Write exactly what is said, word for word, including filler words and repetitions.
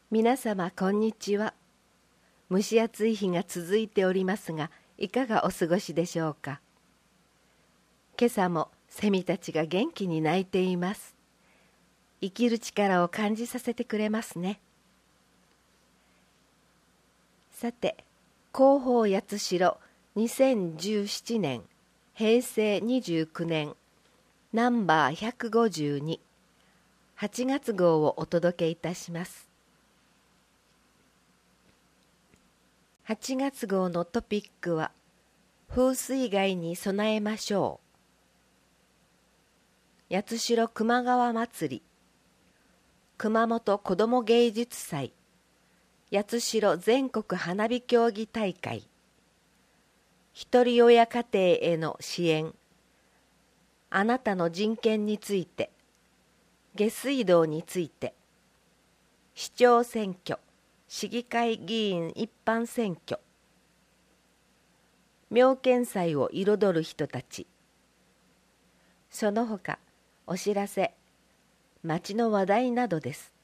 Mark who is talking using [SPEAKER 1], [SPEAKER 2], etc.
[SPEAKER 1] 皆様こんにちは。蒸し暑い日が続いておりますが、いかがお過ごしでしょうか。今朝もセミたちが元気に鳴いています。生きる力を感じさせてくれますね。さて、広報八代にせんじゅうななねんへいせいにじゅうきゅうねんナンバーひゃくごじゅうにはちがつ号をお届けいたします。はちがつ号のトピックは風水害に備えましょう。八代熊川祭り、熊本子ども芸術祭、八代全国花火競技大会、ひとり親家庭への支援、あなたの人権について、下水道について、市長選挙、市議会議員一般選挙、妙見祭を彩る人たち、その他お知らせ、町の話題などです。